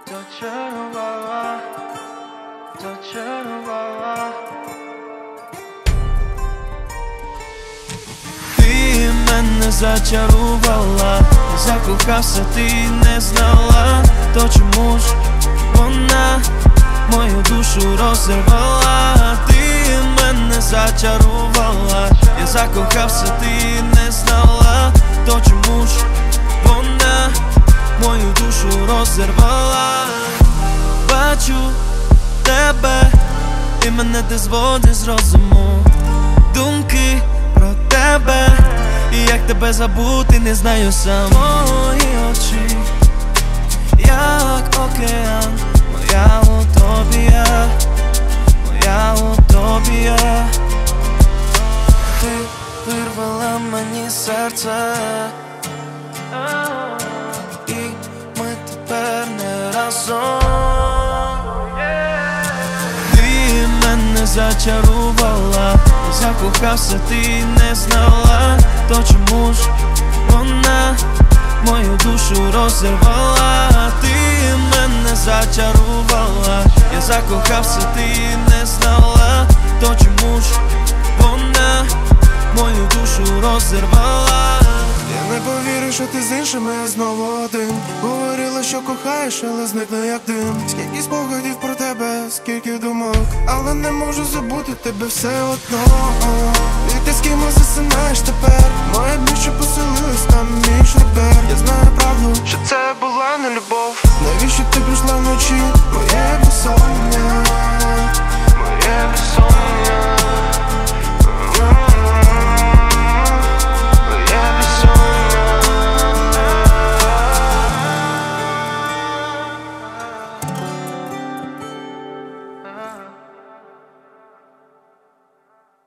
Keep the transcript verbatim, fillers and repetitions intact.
зачарувала, зачарувала. Ти мене зачарувала, закохався, ти не знала, то чому ж вона мою душу розірвала? Ти мене зачарувала, я закохався, ти не знала, то чому ж вона мою душу розірвала? Бачу тебе, і мене ти зводиш з розуму. Думки про тебе, і як тебе забути, не знаю сам. Мої очі, як океан, моя утопія, моя утопія. Ти вирвала мені серце, і ми тепер не разом. Ти мене зачарувала, закохався, ти не знала, то чому ж вона мою душу розірвала? Ти мене зачарувала, я закохався, ти не знала, то чому ж вона мою душу розірвала? Я не повірю, що ти з іншими, я знову один. Говорила, що кохаєш, але зникла як дим. Скільки спогадів про тебе, скільки думок, але не можу забути тебе все одно. І ти з кимось засинаєш тепер, моя більше поселилась там мій шлюбер. Я знаю правду,